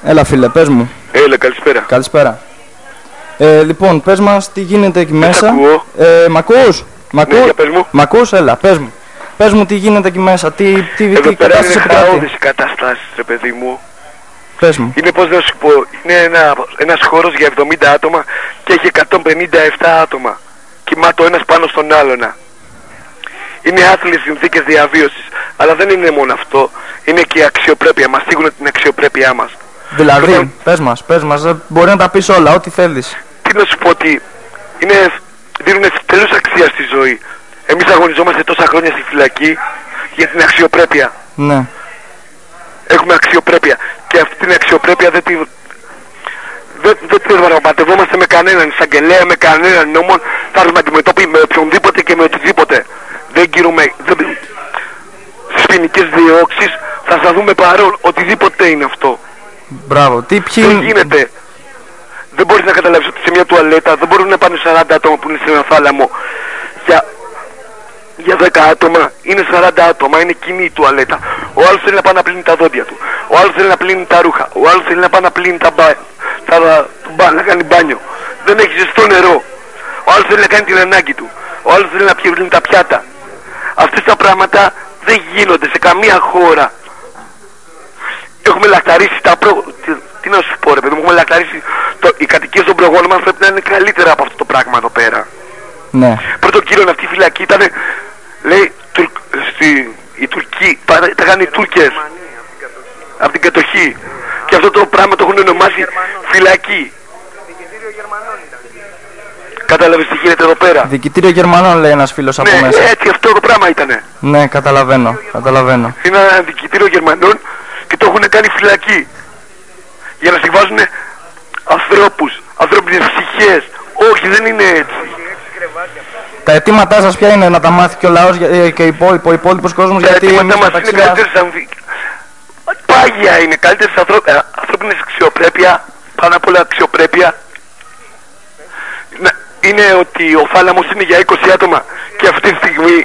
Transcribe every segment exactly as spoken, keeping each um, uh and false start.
Έλα φίλε, πες μου. Έλα, καλησπέρα. Καλησπέρα. Ε, λοιπόν, πες μας τι γίνεται εκεί μέσα. ακούω. Ε, μ' ακούς? Μ' ακούς? Ναι, για πες μου. Μ' ακούς? Έλα, πες μου. Πες μου τι γίνεται εκεί μέσα, τι, τι, Εδώ τι πέρα κατάσταση είναι επικρατεί. χαόδης οι καταστάσεις, ρε παιδί μου. Πες μου. Είναι, πώς να σου πω, είναι ένα, ένας χώρος για εβδομήντα άτομα και έχει εκατόν πενήντα επτά άτομα. Κοιμάται ο ένας πάνω στον άλλον. Είναι άθλιες συνθήκες διαβίωσης. Αλλά δεν είναι μόνο αυτό. Είναι και η αξιοπρέπεια. Μας θίγουν την αξιοπρέπειά μας. Δηλαδή, Λοιπόν, πες μας, πες μας, δεν- μπορεί να τα πεις όλα, ό,τι θέλεις. τι να σου πω, ότι είναι, δίνουν τέλος αξία στη ζωή. Εμείς αγωνιζόμαστε τόσα χρόνια στη φυλακή για την αξιοπρέπεια. Ναι. Έχουμε αξιοπρέπεια. Και αυτή την αξιοπρέπεια δεν τη... Δεν, δεν την παραπατευόμαστε με κανέναν εισαγγελέα, με κανέναν νόμο. Θα έρθουμε αντιμετώπιση με οποιονδήποτε και με οτιδήποτε. Δεν γύρουμε... Δεν... Στις ποινικές διώξεις θα σταθούμε παρόν. Οτιδήποτε είναι αυτό. Μπράβο. Τι ποιοι... Δεν γίνεται. Δεν μπορείς να καταλάβεις ότι σε μια τουαλέτα δεν μπορούν να πάνε σαράντα άτομα που είναι σε ένα θάλαμο για, για δέκα άτομα. Είναι σαράντα άτομα, είναι κοινή η τουαλέτα. Ο άλλος θέλει να πάει να πλύνει τα δόντια του. Ο άλλος θέλει να πλύνει τα ρούχα. Ο άλλος θέλει να πάει να πλύνει τα, μπα, τα μπα, να κάνει μπάνιο. Δεν έχει ζεστό νερό. Ο άλλος θέλει να κάνει την ανάγκη του. Ο άλλος θέλει να πλύνει τα πιάτα. Αυτές τα πράγματα δεν γίνονται σε καμία χώρα. Έχουμε λακταρίσει τα προ... Τι, τι να σου πω ρε παιδί μου, έχουμε λακταρίσει το... οι κατοικίες των προγόνων μας πρέπει να είναι καλύτερα από αυτό το πράγμα εδώ πέρα. Ναι. Πρώτο κύριο αυτή η φυλακή ήταν, λέει, Τουρ... στη... οι Τουρκοί, τα είχαν οι Τούρκες από την κατοχή. Και αυτό το πράγμα το έχουν ονομάσει φυλακή. Κατάλαβες τι γίνεται εδώ πέρα? Δικητήριο Γερμανών λέει ένας φίλος από Ναι, μέσα. έτσι αυτό το πράγμα ήτανε. Ναι, καταλαβαίνω, καταλαβαίνω. Είναι ένα δικητήριο Γερμανών και το έχουν κάνει φυλακή. Για να συμβάζουν ανθρώπους, ανθρώπινες ψυχές. Όχι, δεν είναι έτσι. Τα αιτήματά σας ποια είναι, να τα μάθει και ο λαός ε, και ο υπόλοιπος κόσμος, Τα γιατί εμείς αιτήματά μας μεταξύ είναι μας... καλύτερες αμφι... Πάγια είναι, καλύτερες ανθρώπ... ε, ανθρώπινες αξιοπρέπεια, πάνω απ' όλα αξιοπρέπεια. Να- Είναι ότι ο θάλαμος είναι για είκοσι άτομα και αυτή τη στιγμή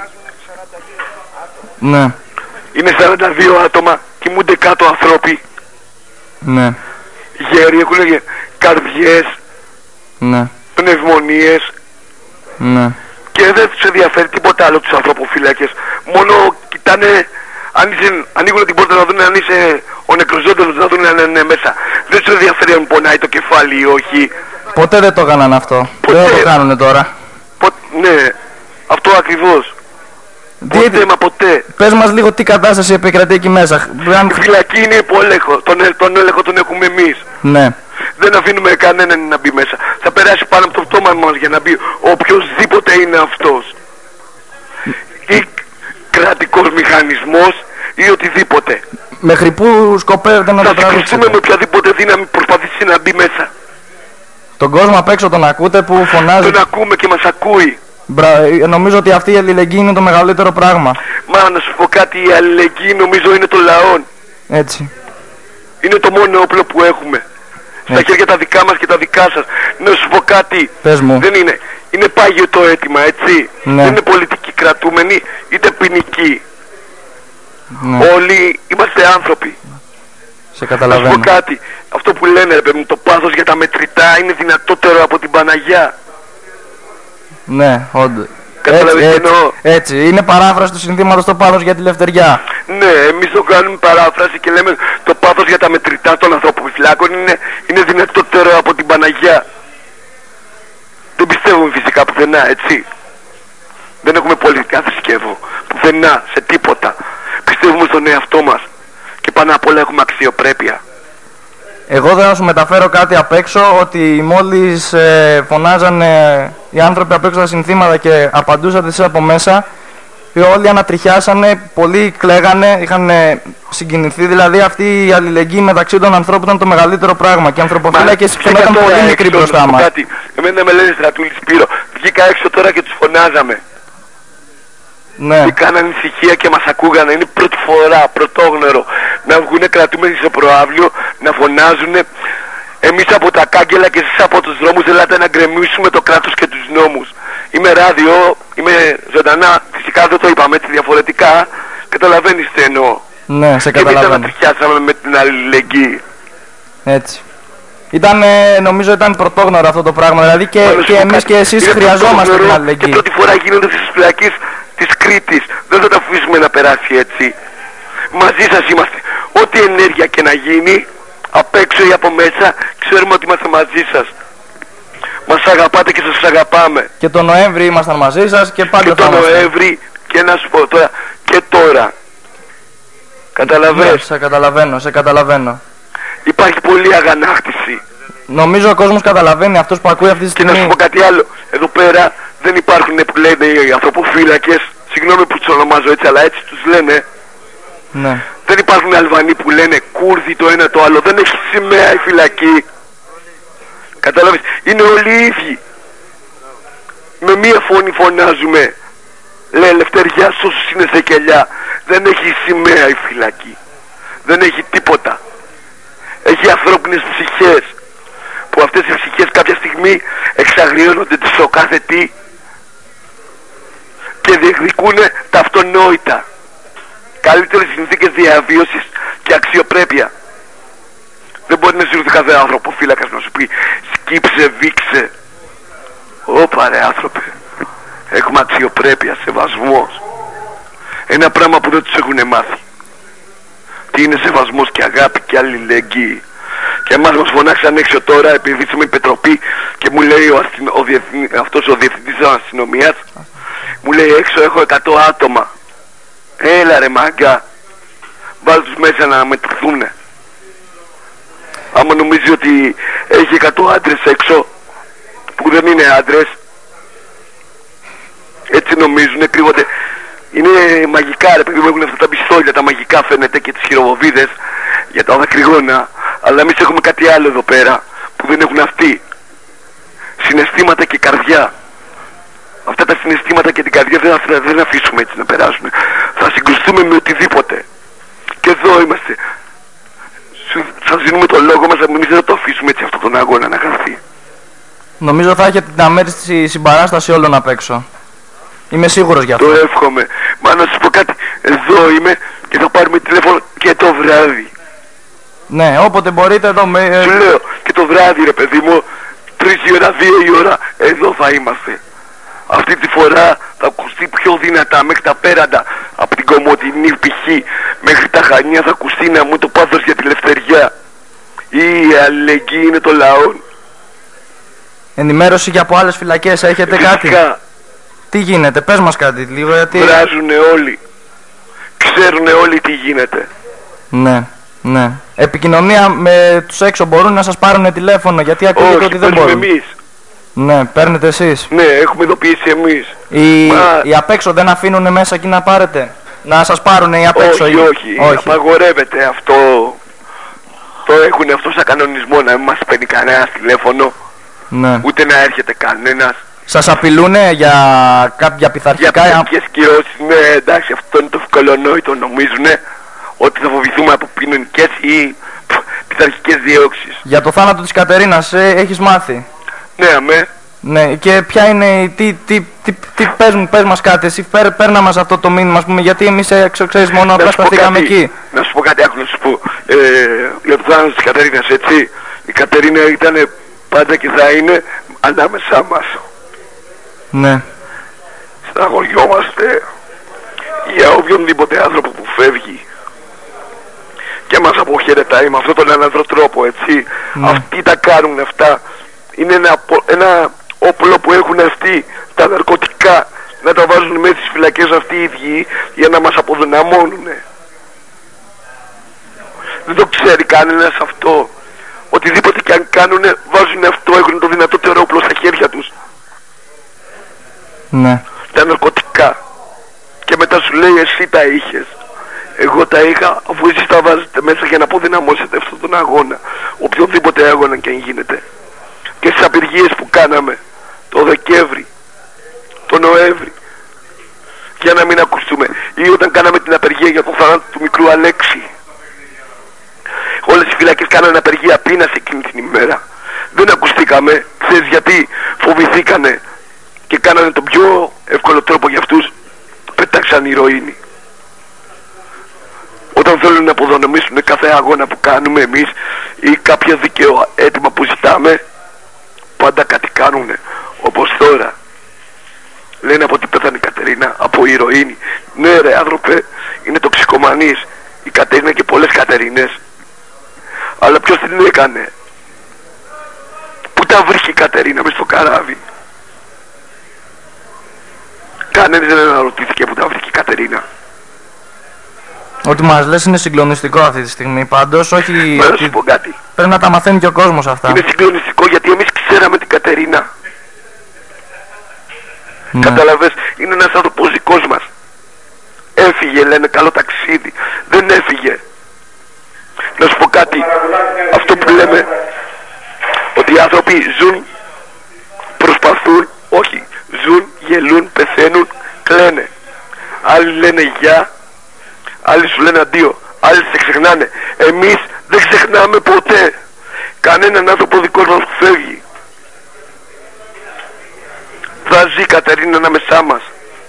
Ναι, είναι σαράντα δύο άτομα, κοιμούνται κάτω ανθρώποι, ναι, γέροι, έχουν καρδιές, ναι, πνευμονίες ναι. και δεν τους ενδιαφέρει τίποτα άλλο τους ανθρωποφύλακες. Μόνο κοιτάνε, αν είσαι, ανοίγουν την πόρτα να δουν αν είσαι ο νεκροζώντας, να δουν αν είναι μέσα. Δεν τους ενδιαφέρει αν πονάει το κεφάλι ή όχι. Ποτέ δεν το έκαναν αυτό. Ποτέ. Δεν το κάνουνε τώρα. Πο... Ναι, αυτό ακριβώς. Τι- Ποτέ μα ποτέ. Πες μας λίγο τι κατάσταση επικρατεί εκεί μέσα. Αν- Η φυλακή είναι υπό έλεγχο. Τον, ε- τον έλεγχο τον έχουμε εμείς. Ναι, Δεν αφήνουμε κανέναν να μπει μέσα. Θα περάσει πάνω από το πτώμα μας για να μπει οποιοσδήποτε είναι αυτός. Ή κρατικός μηχανισμός ή οτιδήποτε. μέχρι πού σκοπεύετε να Θα το συγκριθούμε τραβήξετε? με οποιαδήποτε δύναμη προσπαθήσει να μπει μέσα. Τον κόσμο απ' έξω τον ακούτε που φωνάζει. Τον ακούμε και μας ακούει. Μπρα... ε, Νομίζω ότι αυτή η αλληλεγγύη είναι το μεγαλύτερο πράγμα. Μα να σου πω κάτι, η αλληλεγγύη νομίζω είναι των λαών. Έτσι. Είναι το μόνο όπλο που έχουμε. Στα Έτσι. χέρια τα δικά μας και τα δικά σας. Να σου πω κάτι. Πες μου. Δεν είναι. Είναι πάγιο το αίτημα, έτσι. Ναι. Δεν είναι πολιτικοί κρατούμενοι, είτε ποινικοί. Ναι, Όλοι είμαστε άνθρωποι. σε Να σου καταλαβαίνω. πω κάτι. Αυτό που λένε, ρε παιδί μου, το πάθος για τα μετρητά είναι δυνατότερο από την Παναγιά. Ναι, όντως. Καταλαβαίνεις Έτσι, τι έτσι, εννοώ. έτσι. Είναι παράφραση του συνθήματος το πάθος για τη λευτεριά. Ναι, εμείς το κάνουμε παράφραση και λέμε το πάθος για τα μετρητά των ανθρωποφυλάκων είναι, είναι δυνατότερο από την Παναγιά. Δεν πιστεύουμε φυσικά πουθενά, έτσι. Δεν έχουμε πολιτικά θρησκεύω πουθενά, σε τίποτα. Πιστεύουμε στον εαυτό μας και πάνω απ' όλα έχουμε αξιοπρέπεια. Εγώ δεν θα σου μεταφέρω κάτι απ' έξω, ότι μόλις ε, φωνάζανε οι άνθρωποι απ' έξω τα συνθήματα και απαντούσατε εσείς από μέσα, και όλοι ανατριχιάσανε, πολλοί κλαίγανε, είχαν ε, συγκινηθεί. Δηλαδή αυτή η αλληλεγγύη μεταξύ των ανθρώπων ήταν το μεγαλύτερο πράγμα. Και οι ανθρωποφύλακες βγήκα φαινόταν τώρα πολύ έξω, μικροί να μπροστά σου πω μας. κάτι. Εμένα με λένε Στρατούλη Σπύρο. Βγήκα έξω τώρα και τους φωνάζαμε. Ναι, Είχαν ανησυχία και μας ακούγανε. Είναι πρώτη φορά, πρωτόγνωρο, να βγουν κρατούμενοι στο προάβλιο, να φωνάζουν. Εμείς από τα κάγκελα και εσείς από τους δρόμους ελάτε να γκρεμίσουμε το κράτος και τους νόμους. Είμαι ράδιο, είμαι ζωντανά, φυσικά δεν το είπαμε έτσι διαφορετικά. Καταλαβαίνεις τι εννοώ. ναι, σε Και εμείς καταλαβαίνω. ανατριχιάσαμε με την αλληλεγγύη. Έτσι. Ήταν, νομίζω ήταν πρωτόγνωρο αυτό το πράγμα, δηλαδή και, και εμείς και εσείς χρειαζόμαστε την αλληλεγγύη. Και πρώτη φορά γίνονται στις φυλακές της Κρήτης, δεν θα τα αφήσουμε να περάσει έτσι. Μαζί σας είμαστε. Ό,τι ενέργεια και να γίνει, απ' έξω ή από μέσα, ξέρουμε ότι είμαστε μαζί σας. Μας αγαπάτε και σας αγαπάμε. Και το Νοέμβρη ήμασταν μαζί σας και πάντα και θα το Νοέμβρη και να σου πω τώρα και τώρα. Καταλαβαίνεις. Ναι, σε καταλαβαίνω, σε καταλαβαίνω. Υπάρχει πολλή αγανάκτηση. Νομίζω ο κόσμος καταλαβαίνει, αυτός που ακούει αυτή τη στιγμή. Και να σου πω κάτι άλλο. Εδώ πέρα δεν υπάρχουν που λένε οι ανθρωποφύλακες. Συγγνώμη που τους ονομάζω έτσι, αλλά έτσι τους λένε. Ναι. Δεν υπάρχουν Αλβανοί που λένε Κούρδοι το ένα το άλλο. Δεν έχει σημαία η φυλακή. Κατάλαβες. Είναι όλοι οι ίδιοι. Με μία φωνή φωνάζουμε. Λέει ελευθεριά σε όσους είναι σε κελιά. Δεν έχει σημαία η φυλακή. Δεν έχει τίποτα. Έχει ανθρώπινες ψυχές. Που αυτές οι ψυχές κάποια στιγμή εξαγριώνονται στο κάθε τι και διεκδικούν τα αυτονόητα. Καλύτερες συνθήκες διαβίωσης και αξιοπρέπεια. Δεν μπορεί να σου έρθει κάθε άνθρωπο φύλακας να σου πει σκύψε, βήξε. Ωπα ρε άνθρωπε, έχουμε αξιοπρέπεια, σεβασμός. Ένα πράγμα που δεν τους έχουν μάθει. Τι είναι σεβασμός και αγάπη και αλληλεγγύη. Και εμάς μας φωνάξαν έξω τώρα επειδή είμαι η Πετροπή και μου λέει ο αστυνο... ο διευθυν... αυτός ο διευθυντής της αστυνομίας, μου λέει έξω έχω εκατό άτομα. Έλα ρε μάγκα, βάλ' τους μέσα να μετρηθούνε. Άμα νομίζει ότι έχει εκατό άντρες έξω που δεν είναι άντρες, έτσι νομίζουν, κρύβονται. Είναι μαγικά ρε παιδί μου, έχουν αυτά τα πιστόλια, τα μαγικά φαίνεται και τις χειροβοβίδες για τα δακρυγόνα. Αλλά εμείς έχουμε κάτι άλλο εδώ πέρα που δεν έχουν αυτοί. Συναισθήματα και καρδιά. Αυτά τα συναισθήματα και την καρδιά δεν θα δεν αφήσουμε έτσι να περάσουν. Θα συγκρουστούμε με οτιδήποτε. Και εδώ είμαστε. Σας δίνουμε το λόγο μας, εμείς δεν θα το αφήσουμε έτσι αυτόν τον αγώνα να χαθεί. Νομίζω θα έχετε την αμέριστη συμπαράσταση όλων απ' έξω. Είμαι σίγουρος γι' αυτό. Το εύχομαι. Μα να σας πω κάτι. Εδώ είμαι και θα πάρουμε τηλέφωνο και το βράδυ. Ναι, όποτε μπορείτε εδώ με... Σου λέω και το βράδυ ρε παιδί μου, τρεις η ώρα, δύο η ώρα, εδώ θα είμαστε. Αυτή τη φορά θα ακουστεί πιο δυνατά μέχρι τα πέραντα. Από την Κομοτηνή π.χ. μέχρι τα Χανιά θα ακουστεί να μου το πάθος για τη ελευθεριά. Η αλληλεγγύη είναι το λαό. Ενημέρωση και από άλλες φυλακές έχετε Φυσικά. κάτι? Τι γίνεται, πες μας κάτι λίγο γιατί... Βράζουνε όλοι. Ξέρουνε όλοι τι γίνεται. Ναι, ναι. Επικοινωνία με τους έξω μπορούν να σας πάρουν τηλέφωνο γιατί ακούγεται ότι δεν μπορούν. εμείς. Ναι, παίρνετε εσείς. Ναι, έχουμε ειδοποιήσει εμείς. Οι, Μα... οι απ' έξω δεν αφήνουν μέσα εκεί να πάρετε? Να σας πάρουν οι απ' έξω? Όχι, ή... όχι, όχι. Απαγορεύεται αυτό. Το έχουν αυτό σαν κανονισμό να μην μας παίρνει κανένας τηλέφωνο. Ναι. Ούτε να έρχεται κανένας. Σας απειλούνε για κάποια πειθαρχικά... Για πειθαρχικές κυρώσεις, ναι, εντάξει, αυτό είναι το ευκολονόητο, νομίζουνε ότι θα φοβηθούμε από ποινικές ή πειθαρχικές διώξεις. Για το θάνατο της Κατερίνας ε, έχεις μάθει? Ναι, αμέ. Ναι, και ποια είναι, τι, τι, τι, τι πες μου, πες μας κάτι, εσύ πέρ, παίρνα μας αυτό το μήνυμα, ας πούμε, γιατί εμείς έξω, ξέρεις, μόνο απλά σταθήκαμε εκεί. Να σου πω κάτι, άκου να σου πω, ε, για το θάνατο της Κατερίνας, έτσι, η Κατερίνα ήταν πάντα και θα είναι ανάμεσά μας. Ναι. Στεναχωριόμαστε για οποιονδήποτε άνθρωπο που φεύγει και μας αποχαιρετάει με αυτόν τον έναν τρόπο, έτσι. Ναι. Αυτοί τα κάνουν αυτά. Είναι ένα, ένα όπλο που έχουν αυτοί, τα ναρκωτικά, να τα βάζουν μέσα στις φυλακές αυτοί οι ίδιοι για να μας αποδυναμώνουν. Δεν το ξέρει κανένας αυτό. Οτιδήποτε και αν κάνουν, βάζουν αυτό, έχουν το δυνατότερο όπλο στα χέρια τους. Ναι. Τα ναρκωτικά. Και μετά σου λέει εσύ τα είχες. Εγώ τα είχα, αφού εσείς τα βάζετε μέσα για να αποδυναμώσετε αυτόν τον αγώνα. Οποιοδήποτε αγώνα και αν γίνεται. Και στις απεργίες που κάναμε το Δεκέμβρη, το Νοέμβρη, για να μην ακουστούμε, ή όταν κάναμε την απεργία για το θάνατο του μικρού Αλέξη. Όλες οι φυλακές κάνανε απεργία πείνας εκείνη την ημέρα. Δεν ακουστήκαμε. Ξέρεις γιατί? Φοβηθήκανε και κάνανε τον πιο εύκολο τρόπο για αυτούς. Πετάξαν ηρωίνη. Όταν θέλουν να αποδονομήσουν κάθε αγώνα που κάνουμε εμείς, ή κάποια δικαιώ έτοιμα που ζητάμε, πάντα κάτι κάνουνε. Όπως τώρα λένε από τι πέθανε η Κατερίνα, από ηρωίνη. Ναι ρε άνθρωπε, είναι τοξικομανής η Κατερίνα και πολλές Κατερίνες. Αλλά ποιος την έκανε? Πού τα βρήκε η Κατερίνα μες στο καράβι? Κανένας δεν αναρωτήθηκε που τα βρήκε η Κατερίνα. Ό,τι μας λες είναι συγκλονιστικό αυτή τη στιγμή. Πάντως, όχι. Μα να σου πω κάτι. Πρέπει να τα μαθαίνει και ο κόσμος αυτά. Είναι συγκλονιστικό γιατί εμείς ξέραμε την Κατερίνα. Ναι. Καταλαβες, είναι ένας άνθρωπος δικός μας. Έφυγε, λένε, καλό ταξίδι. Δεν έφυγε. Να σου πω κάτι. Αυτό που λέμε, ότι οι άνθρωποι ζουν, προσπαθούν, όχι, ζουν, γελούν, πεθαίνουν, κλαίνε. Άλλοι λένε γεια, άλλοι σου λένε αντίο, άλλοι σε ξεχνάνε. Εμείς δεν ξεχνάμε ποτέ κανέναν άνθρωπο δικός μας που φεύγει. Θα ζει η Κατερίνα ανάμεσά μας.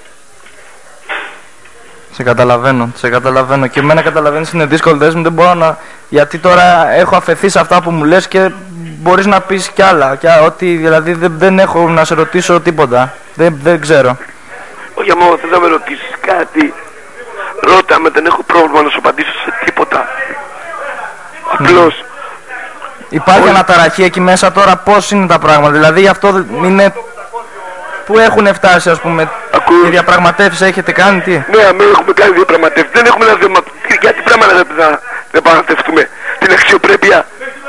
Σε καταλαβαίνω, σε καταλαβαίνω. Και εμένα καταλαβαίνεις είναι δύσκολο, δες μου, δεν μπορώ να... Γιατί τώρα έχω αφαιθεί σε αυτά που μου λες και μπορείς να πεις κι άλλα. Και ότι δηλαδή δεν, δεν έχω να σε ρωτήσω τίποτα. Δεν, δεν ξέρω. Όχι, άμα θες να με ρωτήσεις κάτι, ρώτα με, δεν έχω πρόβλημα να σου απαντήσω σε τίποτα. Απλώς. Υπάρχει Όχι. αναταραχή εκεί μέσα τώρα, πώς είναι τα πράγματα? Δηλαδή γι' αυτό είναι... Πού έχουν φτάσει, ας πούμε, Ακούς. οι διαπραγματεύσεις έχετε κάνει, τι? Ναι, αμέ έχουμε κάνει διαπραγματεύσεις. Δεν έχουμε να διαπραγματευτούμε. Γιατί πράγμα να να διαπραγματευτούμε? Την αξιοπρέπεια.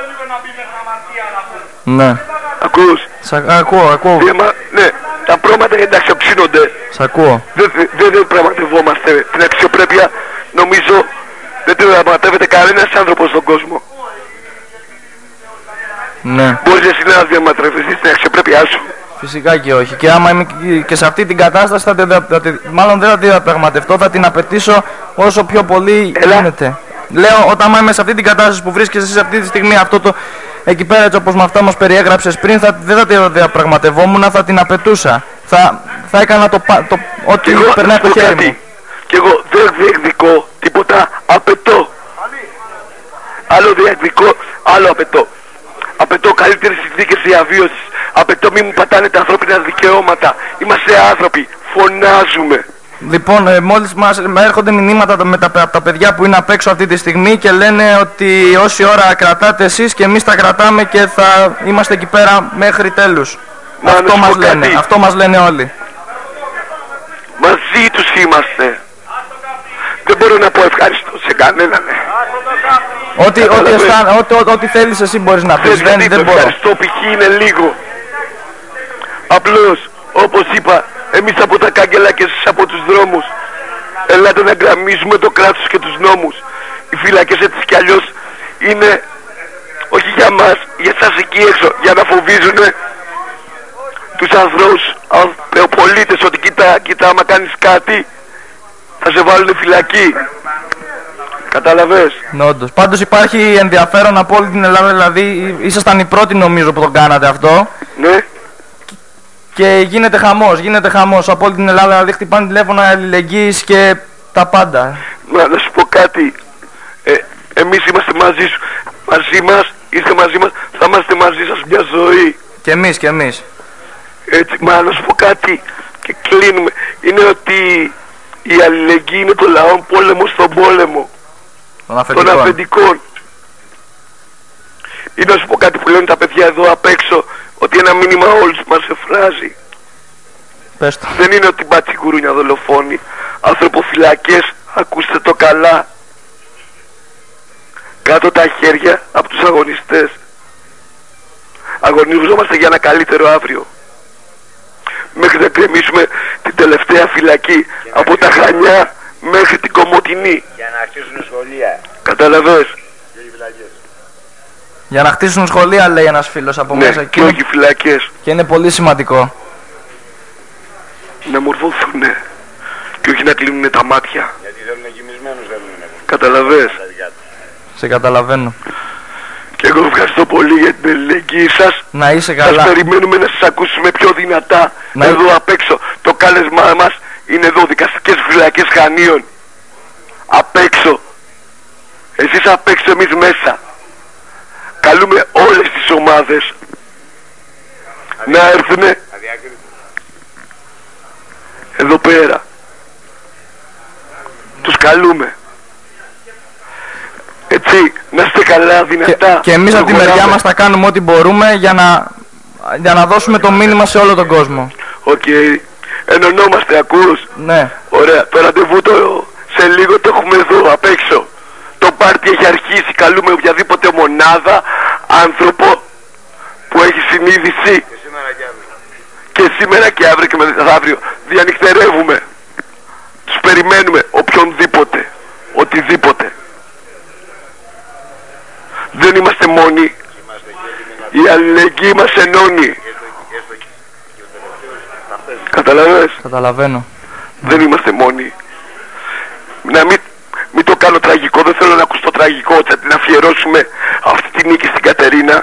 Ναι. Ακούς. Σ' ακούω, ακούω. Διαμα... Ναι, τα πρόματα εντάξει οψύνονται. Σ' ακούω. Δεν δε, δε, δε πραγματευόμαστε. Την αξιοπρέπεια νομίζω δεν την διαπραγματεύεται κανένας άνθρωπος στον κόσμο. Ναι. Μπορείς εσύ να διαπραγματευτείς την αξιοπρέπειά σου? Φυσικά και όχι. Και άμα είμαι και σε αυτή την κατάσταση, θα, τη- θα, τη- μάλλον δεν θα τη διαπραγματευτώ, θα την απαιτήσω όσο πιο πολύ Έλα. γίνεται. Λέω, όταν είμαι σε αυτή την κατάσταση που βρίσκεσαι εσύ αυτή τη στιγμή, αυτό το εκεί πέρα, έτσι όπως με αυτά μας περιέγραψες πριν, θα, δεν θα τη διαπραγματευόμουν, θα την απαιτούσα. Θα, θα έκανα το, πα- το, ό,τι εγώ περνάει από το πω χέρι κάτι. μου. Και εγώ δεν διεκδικώ τίποτα, απαιτώ. Άλλο διεκδικώ, άλλο απαιτώ. Απαιτώ καλύτερες συνθήκες διαβίωσης. Απαιτώ μη μου πατάνε τα ανθρώπινα δικαιώματα. Είμαστε άνθρωποι. Φωνάζουμε. Λοιπόν, ε, μόλις μας με έρχονται μηνύματα με τα, από τα παιδιά που είναι απ' έξω αυτή τη στιγμή και λένε ότι όση ώρα κρατάτε εσείς και εμείς τα κρατάμε και θα είμαστε εκεί πέρα μέχρι τέλους. Μα να Αυτό σου μας πω λένε, κάτι. αυτό μας λένε όλοι. Μαζί τους είμαστε. Δεν μπορώ να πω ευχαριστώ σε κανέναν. Ό,τι, ό,τι, Καταλαβαίνεις. αισθάν, ό,τι, ό,τι, ό,τι θέλεις εσύ μπορείς να πεις, Θες δεν, γιατί δεν το μπορώ. ευχαριστώ π.χ. είναι λίγο. Απλώς, όπως είπα, εμείς από τα κάγκελα και εσείς από τους δρόμους. Ελάτε να γραμμίζουμε το κράτος και τους νόμους. Οι φυλακές έτσι κι αλλιώς είναι όχι για μας, για εσάς εκεί έξω, για να φοβίζουνε τους ανθρώπους, α, πολίτες, ότι κοίτα, κοίτα, άμα κάνεις κάτι θα σε βάλουν φυλακή. Καταλαβες? Ναι, όντως. Πάντως υπάρχει ενδιαφέρον από όλη την Ελλάδα, δηλαδή ήσασταν οι πρώτοι νομίζω που το κάνατε αυτό Ναι. και γίνεται χαμός, γίνεται χαμός από όλη την Ελλάδα, δηλαδή χτυπάνε τηλέφωνα αλληλεγγύης και τα πάντα. Μα να σου πω κάτι. Ε, εμείς είμαστε μαζί σου. Μαζί μας, είστε μαζί μας, θα είμαστε μαζί σας μια ζωή. Και εμείς, και εμείς. Έτσι, μα να σου πω κάτι και κλείνουμε. Είναι ότι η αλληλεγγύη είναι το λαό πόλεμο στον πόλεμο Των των αφεντικών. αφεντικών. Ή να σου πω κάτι που λένε τα παιδιά εδώ απ' έξω, ότι ένα μήνυμα όλους μας εφράζει. Πες το. Δεν είναι ότι μπατσικουρούνια δολοφόνοι, ανθρωποφυλακές, ακούστε το καλά. Κάτω τα χέρια από τους αγωνιστές. Αγωνιζόμαστε για ένα καλύτερο αύριο. Μέχρι να κρεμίσουμε την τελευταία φυλακή από τα Χανιά μέχρι την Κομοτηνή. Για να αρχίσουν σχολεία. Καταλαβες? Για να χτίσουν σχολεία, λέει ένας φίλος από Ναι, μέσα. και είναι, όχι φυλακές. και είναι πολύ σημαντικό. Να μορφωθούν και όχι να κλείνουν τα μάτια. Γιατί θέλουν κοιμισμένους, θέλουν να έχουν Καταλαβες? τα δικά τους. Σε καταλαβαίνω. Και εγώ ευχαριστώ πολύ για την αλληλεγγύη σας. Να είσαι Σας καλά. περιμένουμε να σας ακούσουμε πιο δυνατά. Να- Εδώ απ' έξω. Το κάλεσμά μας είναι εδώ, δικαστικές φυλακές Χανίων. Απ' έξω. Εσείς απ' έξω, εμείς μέσα. καλούμε όλες τις ομάδες να έρθουνε εδώ πέρα. Τους καλούμε. Έτσι, να είστε καλά, δυνατά. Και, και εμείς από τη μεριά μας θα κάνουμε ό,τι μπορούμε για να, για να δώσουμε το μήνυμα σε όλο τον κόσμο. Οκ. Okay. Ενωνόμαστε, ακούς? Ναι. Ωραία. Το ραντεβού το, σε λίγο το έχουμε εδώ απ' έξω. Το πάρτι έχει αρχίσει. Καλούμε οποιαδήποτε μονάδα, άνθρωπο που έχει συνείδηση. Και σήμερα και αύριο. Και σήμερα και αύριο και μεθαύριο. Διανυκτερεύουμε. Τους περιμένουμε οποιονδήποτε. Οτιδήποτε. Δεν είμαστε μόνοι. Η αλληλεγγύη μας ενώνει. Καταλαβαίνεις? Καταλαβαίνω. Δεν είμαστε μόνοι. Να μην, μην το κάνω τραγικό. Δεν θέλω να ακούσω το τραγικό. Θα την αφιερώσουμε αυτή τη νίκη στην Κατερίνα.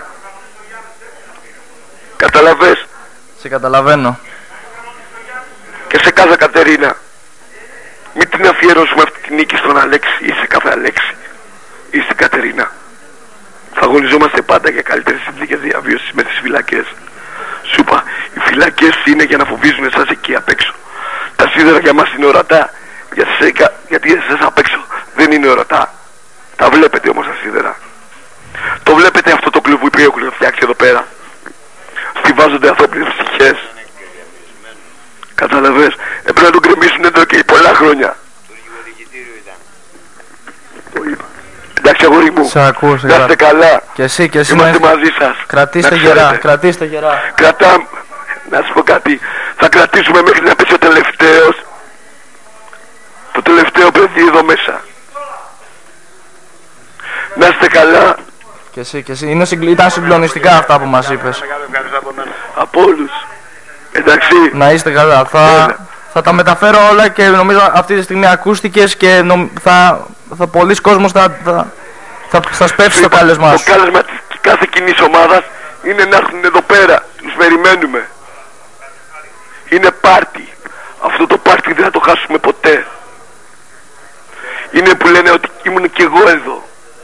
Καταλαβες? Σε καταλαβαίνω. Και σε κάθε Κατερίνα. Μην την αφιερώσουμε αυτή τη νίκη στον Αλέξη ή σε κάθε Αλέξη ή στην Κατερίνα. Θα αγωνιζόμαστε πάντα για καλύτερες συνθήκες διαβίωσης με τις φυλακές. Σου είπα, οι φυλακές είναι για να φοβίζουν εσάς εκεί απ' έξω. Τα σίδερα για μας είναι ορατά. Για σέκα, γιατί εσάς απ' έξω δεν είναι ορατά. Τα βλέπετε όμως τα σίδερα. Το βλέπετε αυτό το κλουβί που έχουν φτιάξει εδώ πέρα. Στιβάζονται ανθρώπινες ψυχές. Καταλαβες? Έπρεπε να τον κρεμίσουν εδώ και πολλά χρόνια. Το είπα. Εντάξει, αγόρι μου. Σε ακούω, σε να είστε καλά. Και εσύ, και εσύ. Είμαστε μαζί σας. Κρατήστε γερά, κρατήστε γερά. Κρατά, να σου πω κάτι. Θα κρατήσουμε μέχρι να πέσει ο τελευταίος. Το τελευταίο παιδί εδώ μέσα. Να είστε καλά. Και εσύ, και εσύ. Είναι συγκλ... Ήταν συγκλονιστικά αυτά που μας είπες. Από όλους. Εντάξει. Να είστε καλά. Θα, θα τα μεταφέρω όλα και νομίζω αυτή τη στιγμή ακούστηκες και νομ... θα, θα πολλοί κόσμος θα, θα, θα, θα σπεύσει το κάλεσμά σου. Το κάλεσμα της κάθε κοινής ομάδας είναι να έρθουν εδώ πέρα. Τους περιμένουμε. Είναι πάρτι. Αυτό το πάρτι δεν θα το χάσουμε ποτέ. Είναι που λένε ότι ήμουν κι εγώ εδώ.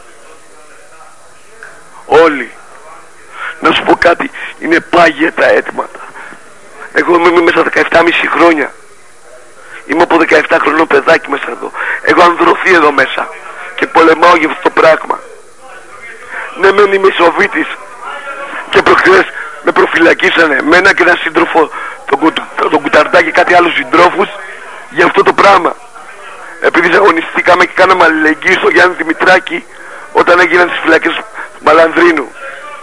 Όλοι. Να σου πω κάτι. Είναι πάγια τα αίτηματα. Εγώ είμαι μέσα δεκαεπτά και μισό χρόνια. Είμαι από δεκαεπτά χρονών παιδάκι μέσα εδώ. Έχω ανδρωθεί εδώ μέσα. Και πολεμάω για αυτό το πράγμα. Ναι, μεν είμαι Σοβίτης. Και προχθές με προφυλακίσανε. Μένα και έναν σύντροφο, τον, κου, τον Κουταρντά και κάτι άλλους συντρόφους. Για αυτό το πράγμα. Επειδή αγωνιστήκαμε και κάναμε αλληλεγγύη στο Γιάννη Δημητράκη. Όταν έγιναν τις φυλακές του Μαλανδρίνου.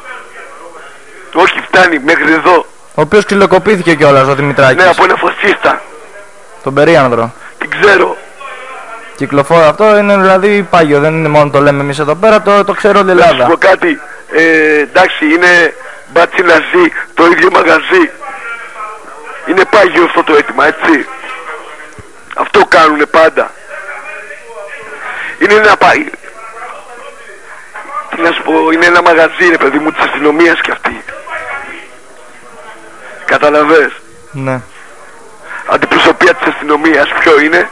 Όχι, φτάνει μέχρι εδώ. Ο οποίος ξυλοκοπήθηκε κιόλας ο Δημητράκης. Ναι, από ένα φασίστα. Τον Περίανδρο. Την ξέρω. Κυκλοφόρα αυτό είναι δηλαδή πάγιο. Δεν είναι μόνο το λέμε εμείς εδώ πέρα, το, το ξέρω όλη η Ελλάδα. Να σου πω κάτι. Ε, εντάξει, είναι μπάτσι να ζει το ίδιο μαγαζί. Είναι πάγιο αυτό το αίτημα, έτσι. Αυτό κάνουνε πάντα. Είναι ένα πάγιο. Τι να σου πω, είναι ένα μαγαζί, ρε παιδί μου, της αστυνομίας κι αυτή. Καταλαβες? Ναι. Αντιπροσωπεία της αστυνομίας ποιο είναι?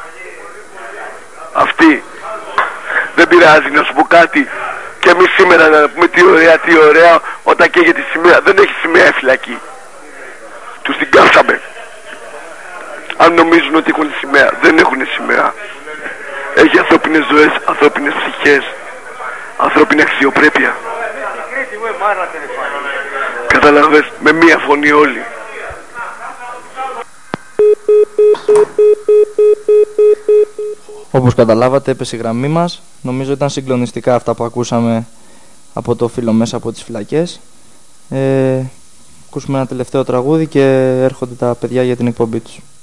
Αυτή. Δεν πειράζει, να σου πω κάτι. Και εμείς σήμερα να πούμε τι ωραία, τι ωραία. Όταν καίγεται τη σημαία, δεν έχει σημαία η φυλακή. Τους την κάψαμε. Αν νομίζουν ότι έχουν σημαία, δεν έχουν σημαία. Έχει ανθρώπινες ζωές, ανθρώπινες ψυχές, ανθρώπινη αξιοπρέπεια. Καταλαβες, με μία φωνή όλοι. Όπως καταλάβατε, έπεσε η γραμμή μας. Νομίζω ήταν συγκλονιστικά αυτά που ακούσαμε από το φίλο μέσα από τις φυλακές. Ε, ακούσουμε ένα τελευταίο τραγούδι και έρχονται τα παιδιά για την εκπομπή τους.